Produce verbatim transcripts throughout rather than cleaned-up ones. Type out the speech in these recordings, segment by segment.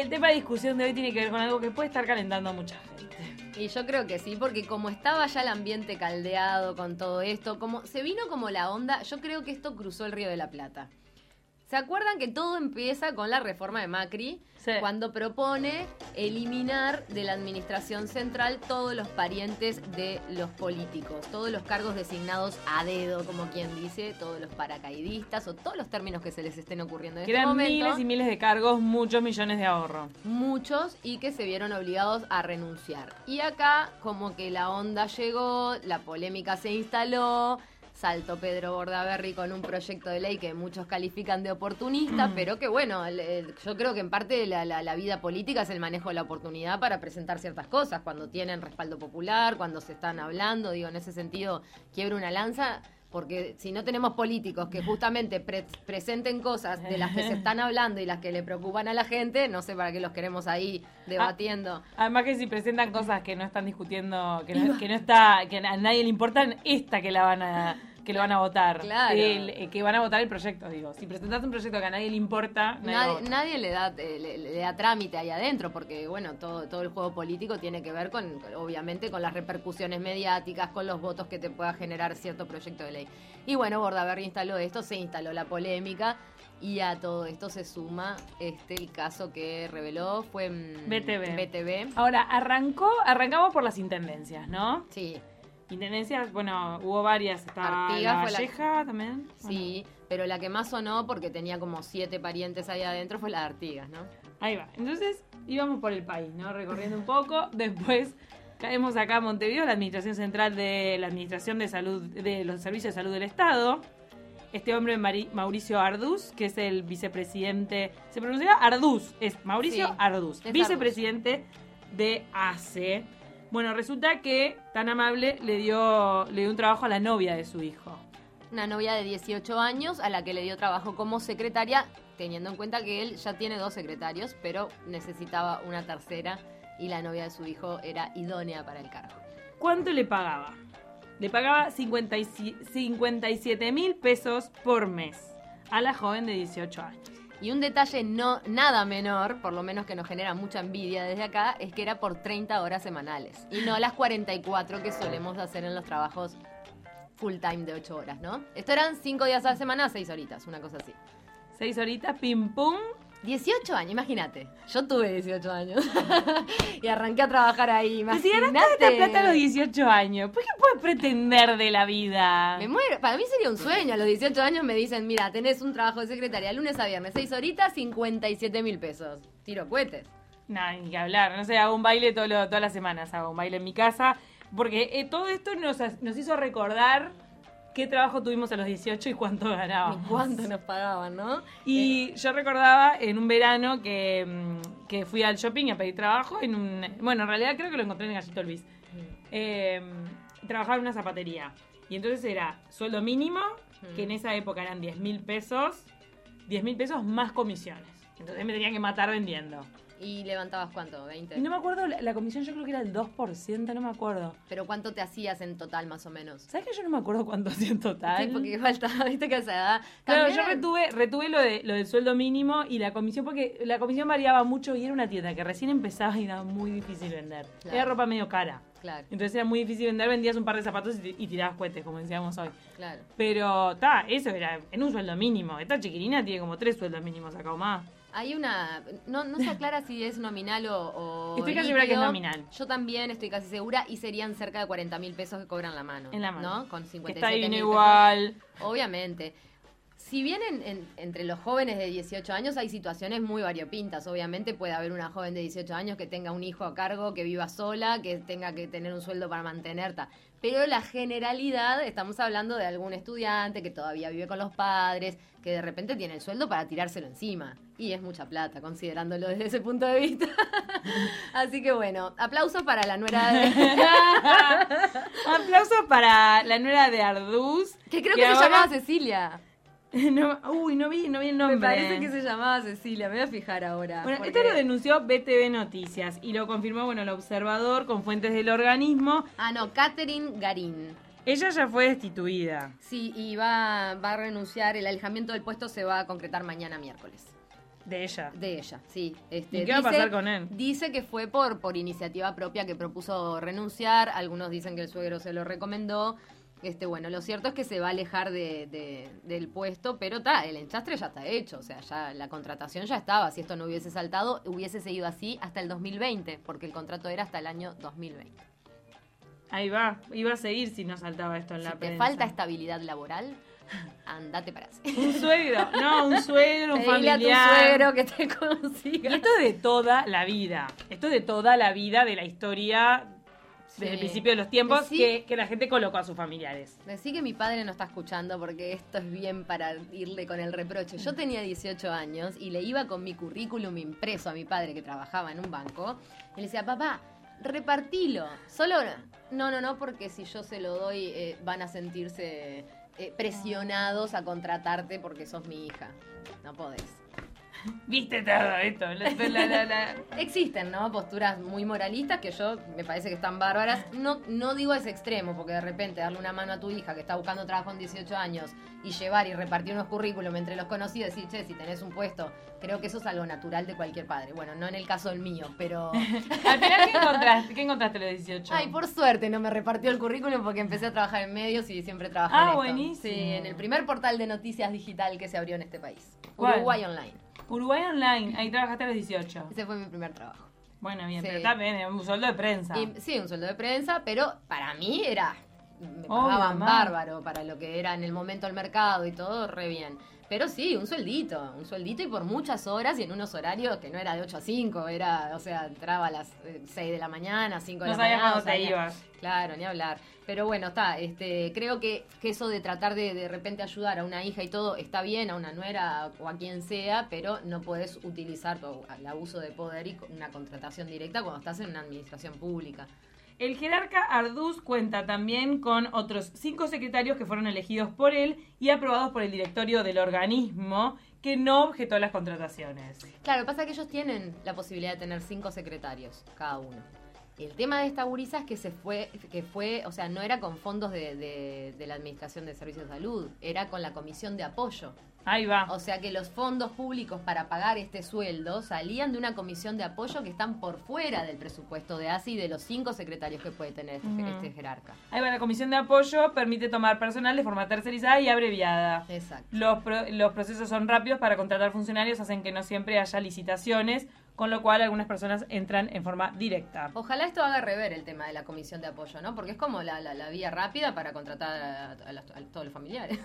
el tema de discusión de hoy tiene que ver con algo que puede estar calentando a mucha gente. Y yo creo que sí, porque como estaba ya el ambiente caldeado con todo esto, como se vino como la onda, yo creo que esto cruzó el Río de la Plata. ¿Se acuerdan que todo empieza con la reforma de Macri? Sí. Cuando propone eliminar de la administración central todos los parientes de los políticos, todos los cargos designados a dedo, como quien dice, todos los paracaidistas o todos los términos que se les estén ocurriendo en Que este eran momento. miles y miles de cargos, muchos millones de ahorro. Muchos y que se vieron obligados a renunciar. Y acá como que la onda llegó, la polémica se instaló, saltó Pedro Bordaberry con un proyecto de ley que muchos califican de oportunista, mm. pero que bueno, le, yo creo que en parte la, la, la vida política es el manejo de la oportunidad para presentar ciertas cosas, cuando tienen respaldo popular, cuando se están hablando, digo, en ese sentido, quiebro una lanza. Porque si no tenemos políticos que justamente pre- presenten cosas de las que se están hablando y las que le preocupan a la gente, no sé para qué los queremos ahí debatiendo. Ah, además que si presentan cosas que no están discutiendo, que no, que no está, que a nadie le importan, esta que la van a que lo van a votar. Claro. El, que van a votar el proyecto, digo. Si presentas un proyecto que a nadie le importa, nadie, nadie, nadie le da eh, le, le da trámite ahí adentro, porque bueno, todo, todo el juego político tiene que ver con, obviamente, con las repercusiones mediáticas, con los votos que te pueda generar cierto proyecto de ley. Y bueno, Bordaberry instaló esto, se instaló la polémica, y a todo esto se suma este el caso que reveló, fue mmm, B T V. B T V. Ahora, arrancó, arrancamos por las intendencias, ¿no? Sí. Intendencias, bueno, hubo varias. Está Artigas la fue la- Valleja también. Sí, pero la que más sonó, porque tenía como siete parientes ahí adentro, fue la de Artigas, ¿no? Ahí va. Entonces íbamos por el país, ¿no? Recorriendo un poco. Después caemos acá a Montevideo, la Administración Central de la Administración de Salud, de los Servicios de Salud del Estado. Este hombre, Mari- Mauricio Arduz, que es el vicepresidente. ¿Se pronuncia Arduz? Es Mauricio Sí, Arduz, es vicepresidente de A C E. Bueno, resulta que, tan amable, le dio, le dio un trabajo a la novia de su hijo. Una novia de dieciocho años a la que le dio trabajo como secretaria, teniendo en cuenta que él ya tiene dos secretarios, pero necesitaba una tercera y la novia de su hijo era idónea para el cargo. ¿Cuánto le pagaba? Le pagaba cincuenta y siete mil pesos por mes a la joven de dieciocho años. Y un detalle no nada menor, por lo menos que nos genera mucha envidia desde acá, es que era por treinta horas semanales y no las cuarenta y cuatro que solemos hacer en los trabajos full time de ocho horas, ¿no? Esto eran cinco días a la semana, seis horitas, una cosa así. Seis horitas, pim pum. dieciocho años, imagínate. Yo tuve dieciocho años y arranqué a trabajar ahí, Pero si imagínate. ganaste esta plata a los dieciocho años, ¿por qué puedes pretender de la vida? Me muero. Para mí sería un sueño. A los dieciocho años me dicen, mira, tenés un trabajo de secretaria lunes a viernes, seis horitas, cincuenta y siete mil pesos. Tiro cohetes. Nah, ni que hablar. No sé, hago un baile todo lo- todas las semanas. Hago un baile en mi casa. Porque eh, todo esto nos, nos hizo recordar qué trabajo tuvimos a los dieciocho y cuánto ganábamos. Ni cuánto nos pagaban, ¿no? Y Eh, yo recordaba en un verano que, mm, que fui al shopping a pedir trabajo en un... Bueno, en realidad creo que lo encontré en Gallito Luis. Eh, trabajaba en una zapatería. Y entonces era sueldo mínimo, que en esa época eran diez mil pesos. diez mil pesos más comisiones. Entonces me tenían que matar vendiendo. ¿Y levantabas cuánto? ¿veinte? Y no me acuerdo, la, la comisión yo creo que era el dos por ciento, no me acuerdo. ¿Pero cuánto te hacías en total, más o menos? ¿Sabes que yo no me acuerdo cuánto hacía en total? Sí, porque faltaba, viste que a esa edad... Claro, También- yo retuve, retuve lo, de, lo del sueldo mínimo y la comisión, porque la comisión variaba mucho y era una tienda que recién empezaba y era muy difícil vender. Claro. Era ropa medio cara. Claro, Entonces era muy difícil vender, vendías un par de zapatos y, y tirabas cohetes, como decíamos hoy. claro. Pero, está, eso era en un sueldo mínimo. Esta chiquilina tiene como tres sueldos mínimos acá o más. Hay una... No, no se aclara si es nominal o, o Estoy casi segura que es líquido. nominal. Yo también estoy casi segura y serían cerca de cuarenta mil pesos que cobran la mano. En la mano. ¿No? Con Que cincuenta y está siete bien mil igual. pesos. Obviamente. Si bien en, en- entre los jóvenes de dieciocho años hay situaciones muy variopintas, obviamente puede haber una joven de dieciocho años que tenga un hijo a cargo, que viva sola, que tenga que tener un sueldo para mantener, ta. Pero la generalidad, estamos hablando de algún estudiante que todavía vive con los padres, que de repente tiene el sueldo para tirárselo encima. Y es mucha plata, considerándolo desde ese punto de vista. Así que bueno, aplauso para la nuera de... Aplausos para la nuera de Arduz. que creo que que se ahora- llamaba Cecilia. No, uy, no vi, no vi el nombre. Me parece que se llamaba Cecilia, me voy a fijar ahora. Bueno, porque- esto lo denunció B T V Noticias y lo confirmó, bueno, el observador con fuentes del organismo. Ah, no, Catherine Garín. Ella ya fue destituida. Sí, y va, va a renunciar, el alejamiento del puesto se va a concretar mañana miércoles. De ella. De ella, sí. Este, ¿Y qué va a pasar con él? Dice que fue por, por iniciativa propia que propuso renunciar. Algunos dicen que el suegro se lo recomendó. Este, bueno, lo cierto es que se va a alejar de, de, del puesto, pero ta, el enchastre ya está hecho. O sea, ya la contratación ya estaba. Si esto no hubiese saltado, hubiese seguido así hasta el dos mil veinte, porque el contrato era hasta el año dos mil veinte. Ahí va. Iba a seguir si no saltaba esto en Si la te prensa. falta estabilidad laboral, andate para así. Un suegro, no, un suegro, un Pedile familiar. a tu suegro que te consiga. Y esto es de toda la vida. Esto es de toda la vida de la historia, desde el Sí. principio de los tiempos, Decí- que, que la gente colocó a sus familiares. Decí que mi padre no está escuchando porque esto es bien para irle con el reproche. Yo tenía dieciocho años y le iba con mi currículum impreso a mi padre que trabajaba en un banco y le decía, papá, repartilo. Solo, no, no, no, porque si yo se lo doy eh, van a sentirse eh, presionados a contratarte porque sos mi hija. No podés. Viste todo esto. La, la, la, la. Existen, ¿no? Posturas muy moralistas que yo me parece que están bárbaras. No, no digo ese extremo, porque de repente darle una mano a tu hija que está buscando trabajo en dieciocho años y llevar y repartir unos currículum entre los conocidos y decir, che, si tenés un puesto, creo que eso es algo natural de cualquier padre. Bueno, no en el caso del mío, pero... Al final, ¿qué encontraste? ¿Qué encontraste a los dieciocho? Ay, por suerte no me repartió el currículum porque empecé a trabajar en medios y siempre trabajé Ah, en esto. buenísimo. Sí, en el primer portal de noticias digital que se abrió en este país. ¿Cuál? Uruguay Online. Uruguay Online, ahí trabajaste a los dieciocho. Ese fue mi primer trabajo. Bueno, bien, Sí. pero también es un sueldo de prensa. Y, sí, un sueldo de prensa, pero para mí era... Me Obvio, pagaban mamá. bárbaro para lo que era en el momento el mercado y todo, re bien. Pero sí, un sueldito, un sueldito y por muchas horas y en unos horarios que no era de ocho a cinco, era, o sea, entraba a las eh, seis de la mañana, cinco de No la sabías mañana. cuándo te salía- ibas. Claro, ni hablar. Pero bueno, está, este, creo que, que eso de tratar de de repente ayudar a una hija y todo está bien, a una nuera o a quien sea, pero no puedes utilizar tu- el abuso de poder y una contratación directa cuando estás en una administración pública. El jerarca Arduz cuenta también con otros cinco secretarios que fueron elegidos por él y aprobados por el directorio del organismo, que no objetó las contrataciones. Claro, pasa que ellos tienen la posibilidad de tener cinco secretarios cada uno. El tema de esta gurisa es que se fue, que fue, o sea, no era con fondos de, de, de la Administración de Servicios de Salud, era con la Comisión de Apoyo. Ahí va. O sea que los fondos públicos para pagar este sueldo salían de una comisión de apoyo que están por fuera del presupuesto de A S I y de los cinco secretarios que puede tener este, Ujú. este jerarca. Ahí va, la comisión de apoyo permite tomar personal de forma tercerizada y abreviada. Exacto. Los, pro- los procesos son rápidos para contratar funcionarios, hacen que no siempre haya licitaciones, con lo cual algunas personas entran en forma directa. Ojalá esto haga rever el tema de la comisión de apoyo, ¿no? Porque es como la, la, la vía rápida para contratar a, a las- a todos los familiares.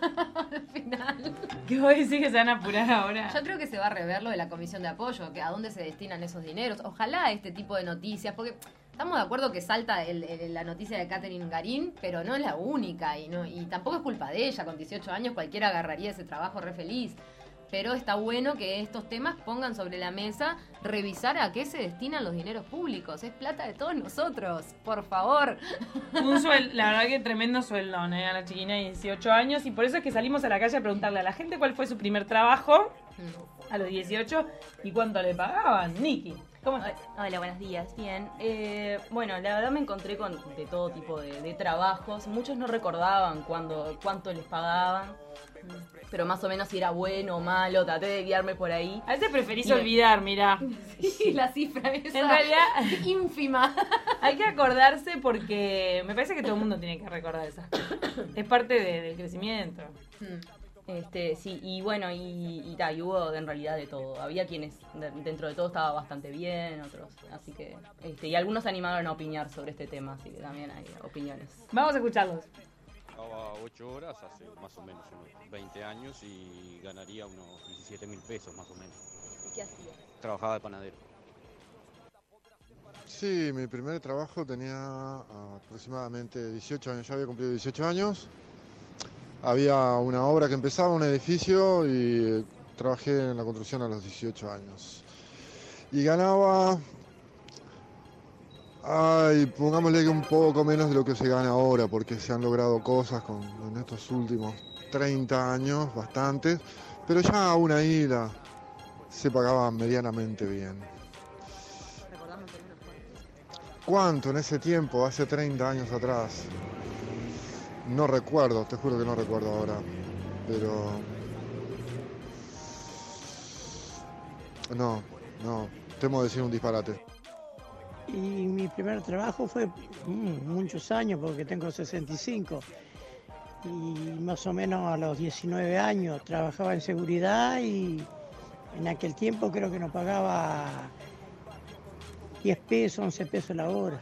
Al final. ¿Qué vos decís que se van a apurar ahora? Yo creo que se va a rever lo de la comisión de apoyo, que a dónde se destinan esos dineros. Ojalá este tipo de noticias, porque estamos de acuerdo que salta el- el- la noticia de Catherine Garín, pero no es la única y no y tampoco es culpa de ella. Con dieciocho años cualquiera agarraría ese trabajo re feliz. Pero está bueno que estos temas pongan sobre la mesa, revisar a qué se destinan los dineros públicos. Es plata de todos nosotros, por favor. Un sueldo, la verdad que tremendo sueldón, ¿eh? A la chiquina de dieciocho años, y por eso es que salimos a la calle a preguntarle a la gente cuál fue su primer trabajo a los dieciocho y cuánto le pagaban. Niki, ¿cómo estás? Hola, buenos días. Bien. Eh, bueno, la verdad me encontré con de todo tipo de, de trabajos. Muchos no recordaban cuándo, cuánto les pagaban, pero más o menos si era bueno o malo. Traté de guiarme por ahí. A veces preferís Bien. olvidar, mirá. Y la cifra esa En realidad ínfima. hay que acordarse porque me parece que todo el mundo tiene que recordar esas cosas. Es parte de- del crecimiento. Este, sí, y bueno, y, y, ta, y hubo en realidad de todo. Había quienes de- dentro de todo estaba bastante bien, otros, así que, este, y algunos se animaron a opinar sobre este tema, así que también hay opiniones. Vamos a escucharlos. Trabajaba ocho horas hace más o menos unos veinte años y ganaría unos diecisiete mil pesos más o menos. ¿Qué hacía? Trabajaba de panadero. Sí, mi primer trabajo tenía aproximadamente dieciocho años, ya había cumplido dieciocho años. Había una obra que empezaba, un edificio, y trabajé en la construcción a los dieciocho años. Y ganaba, ay, pongámosle que un poco menos de lo que se gana ahora, porque se han logrado cosas con, en estos últimos treinta años, bastantes, pero ya aún ahí la, se pagaba medianamente bien. ¿Recordás más o menos cuánto? ¿Cuánto en ese tiempo, hace treinta años atrás? No recuerdo, te juro que no recuerdo ahora, pero no, no, temo decir un disparate. Y mi primer trabajo fue mm, muchos años, porque tengo sesenta y cinco. Y más o menos a los diecinueve años trabajaba en seguridad y en aquel tiempo creo que nos pagaba diez pesos, once pesos la hora.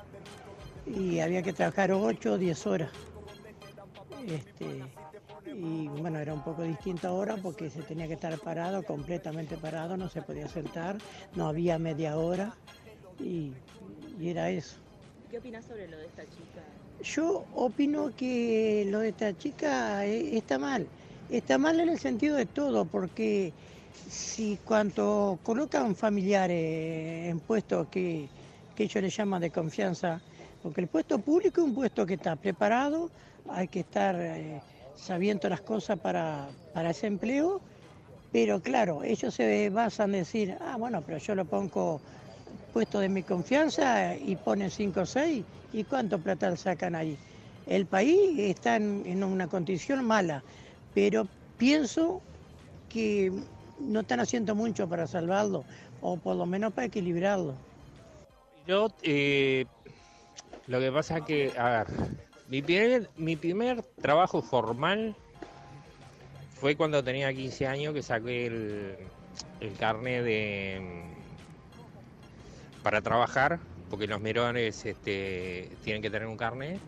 Y había que trabajar ocho o diez horas. Este, y bueno, era un poco distinto ahora porque se tenía que estar parado, completamente parado, no se podía sentar, no había media hora y, y era eso. ¿Qué opinas sobre lo de esta chica? Yo opino que lo de esta chica eh, está mal. Está mal en el sentido de todo, porque si cuando colocan familiares en puestos que, que ellos le llaman de confianza, porque el puesto público es un puesto que está preparado, hay que estar eh, sabiendo las cosas para, para ese empleo, pero claro, ellos se basan en decir, ah, bueno, pero yo lo pongo puesto de mi confianza y ponen cinco o seis, ¿y cuánto plata sacan ahí? El país está en, en una condición mala, pero pienso que no están haciendo mucho para salvarlo, o por lo menos para equilibrarlo. Yo, eh, lo que pasa es que, a ver, mi primer, mi primer trabajo formal fue cuando tenía quince años, que saqué el, el carnet de para trabajar, porque los merones este, tienen que tener un carnet.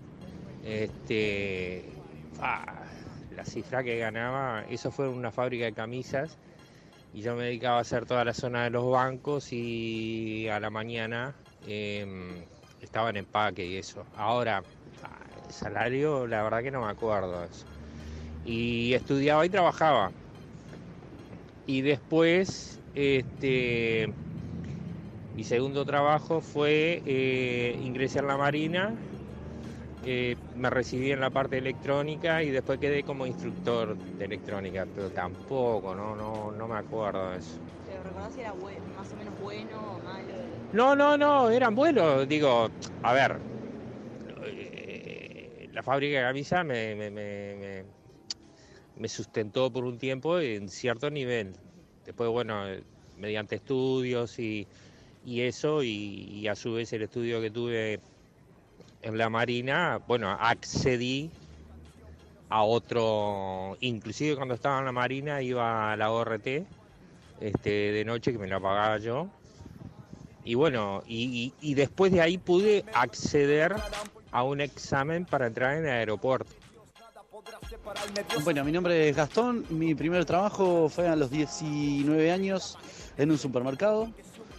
Este, ah, la cifra que ganaba, eso fue en una fábrica de camisas, y yo me dedicaba a hacer toda la zona de los bancos y a la mañana eh, estaba en empaque y eso. Ahora, el salario, la verdad que no me acuerdo eso. Y estudiaba y trabajaba. Y después, este, mi segundo trabajo fue eh, ingresé en la Marina, eh, me recibí en la parte electrónica y después quedé como instructor de electrónica, pero tampoco, no, no, no me acuerdo de eso. ¿Pero recordás si era buen, más o menos bueno o malo? No, no, no, eran buenos, digo, a ver, eh, la fábrica de camisas me, me, me, me, me sustentó por un tiempo en cierto nivel. Después, bueno, mediante estudios y, y eso, y, y a su vez el estudio que tuve en la Marina, bueno, accedí a otro, inclusive cuando estaba en la Marina iba a la O R T este, de noche, que me la pagaba yo. Y bueno, y, y, y después de ahí pude acceder a un examen para entrar en el aeropuerto. Bueno, mi nombre es Gastón, mi primer trabajo fue a los diecinueve años en un supermercado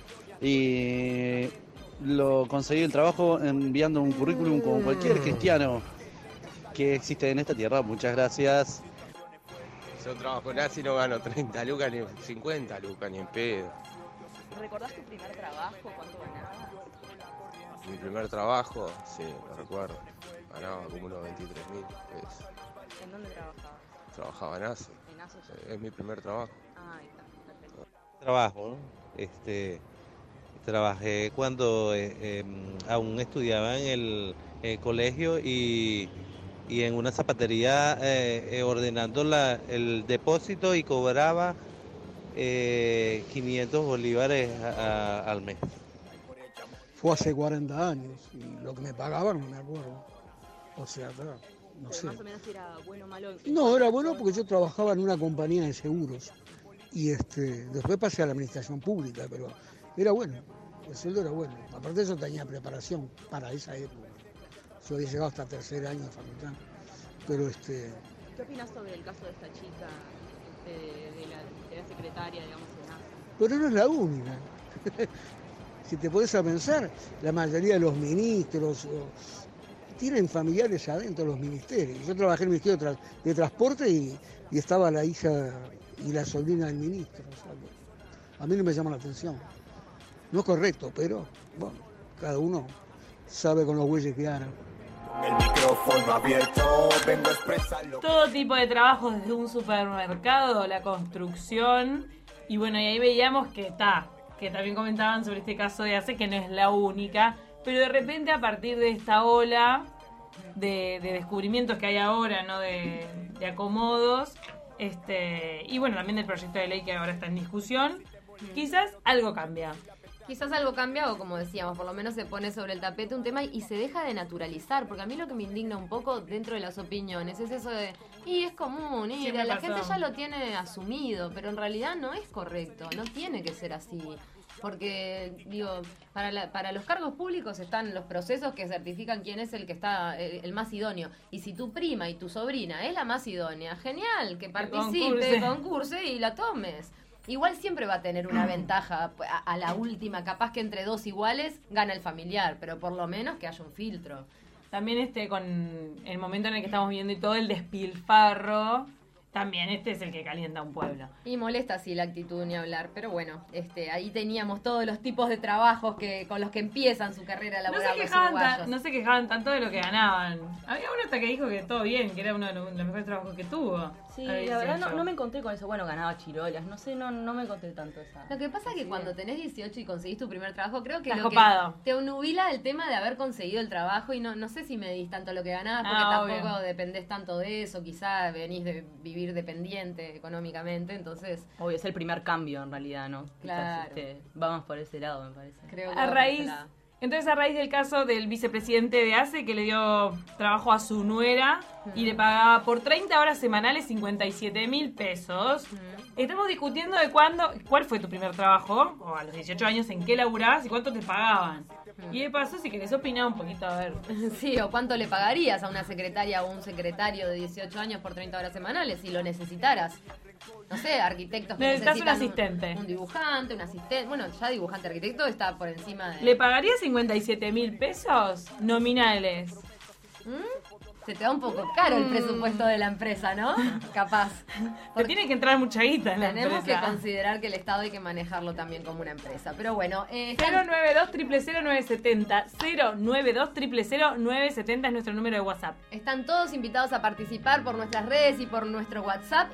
y lo conseguí el trabajo enviando un currículum como cualquier cristiano que existe en esta tierra. Muchas gracias. Yo trabajo nazi, no gano treinta lucas ni cincuenta lucas ni en pedo. ¿Recordás tu primer trabajo? ¿Cuánto ganabas? Mi primer trabajo, sí, lo recuerdo. Ganaba como unos veintitrés mil pesos. ¿En dónde trabajabas? Trabajaba en ASO. ¿En ASO? Es mi primer trabajo. Ah, ahí está, perfecto. Trabajo, ¿no? Este, trabajé cuando eh, eh, aún estudiaba en el, el colegio y, y en una zapatería eh, eh, ordenando la, el depósito y cobraba eh, quinientos bolívares a, a, al mes. Fue hace cuarenta años y lo que me pagaban no me acuerdo. O sea, claro, no Pero sé. más o menos era bueno o malo. No, era bueno porque yo trabajaba en una compañía de seguros y este, después pasé a la administración pública, pero era bueno, el sueldo era bueno. Aparte de eso tenía preparación para esa época. Yo había llegado hasta tercer año de facultad, pero este... ¿Qué opinas sobre el caso de esta chica, este, de, la, de la secretaria, digamos, en ASO? Pero no es la única. Si te pones a pensar, la mayoría de los ministros o, tienen familiares adentro de los ministerios. Yo trabajé en el Ministerio de, Tra de Transporte y, y estaba la hija y la sobrina del ministro. O sea, a mí no me llama la atención. No es correcto, pero bueno, cada uno sabe con los bueyes que hará. El micrófono abierto, vengo a expresarlo. Todo tipo de trabajos, desde un supermercado, la construcción. Y bueno, y ahí veíamos que está, que también comentaban sobre este caso de ACE, que no es la única. Pero de repente, a partir de esta ola de, de descubrimientos que hay ahora, ¿no? De, de acomodos, este, y bueno, también del proyecto de ley que ahora está en discusión, quizás algo cambia. Quizás algo cambia o, como decíamos, por lo menos se pone sobre el tapete un tema y se deja de naturalizar, porque a mí lo que me indigna un poco dentro de las opiniones es eso de, y es común, y Siempre la pasó. gente ya lo tiene asumido, pero en realidad no es correcto, no tiene que ser así. Porque, digo, para, la, para los cargos públicos están los procesos que certifican quién es el que está el, el más idóneo. Y si tu prima y tu sobrina es la más idónea, genial, que participe, concurse. concurse y la tomes. Igual siempre va a tener una ventaja a, a la última, capaz que entre dos iguales gana el familiar, pero por lo menos que haya un filtro. También este con el momento en el que estamos viendo y todo el despilfarro, también este es el que calienta un pueblo. Y molesta así la actitud ni hablar, pero bueno, este, ahí teníamos todos los tipos de trabajos que con los que empiezan su carrera No laboral se, los quejaban uruguayos. ta- no se quejaban tanto de lo que ganaban. Había uno hasta que dijo que todo bien, que era uno de los, los mejores trabajos que tuvo. Sí, A los la verdad no, dieciocho. no me encontré con eso. Bueno, ganaba chirolas, no sé, no, no me encontré tanto esa. Lo que pasa es que Sí. cuando tenés dieciocho y conseguís tu primer trabajo, creo que Estás lo copado. que te obnubila el tema de haber conseguido el trabajo y no, no sé si medís tanto lo que ganabas porque Ah, tampoco obvio. dependés tanto de eso, quizá venís de vivir dependiente económicamente, entonces Obvio, es el primer cambio en realidad, ¿no? Quizás, Claro. este, vamos por ese lado, me parece. creo que A va por raíz, ese lado. entonces a raíz del caso del vicepresidente de A C E que le dio trabajo a su nuera y le pagaba por treinta horas semanales cincuenta y siete mil pesos. Estamos discutiendo de cuándo, cuál fue tu primer trabajo, o a los dieciocho años en qué laburabas y cuánto te pagaban. Y de paso, si querés opinar un poquito, a ver. Sí, o cuánto le pagarías a una secretaria o un secretario de dieciocho años por treinta horas semanales si lo necesitaras. No sé, arquitectos que Necesitas un necesitan asistente. Un, dibujante, un asistente. Bueno, ya dibujante arquitecto está por encima de... ¿Le pagarías cincuenta y siete mil pesos nominales? ¿Mm? Se te da un poco caro el Mm. presupuesto de la empresa, ¿no? Capaz. Te tiene que entrar mucha guita en la Tenemos empresa. que considerar que el Estado hay que manejarlo también como una empresa. Pero bueno, eh, cero nueve dos cero cero cero nueve siete cero cero nueve dos cero cero cero nueve siete cero es nuestro número de WhatsApp. están todos invitados a participar por nuestras redes y por nuestro WhatsApp.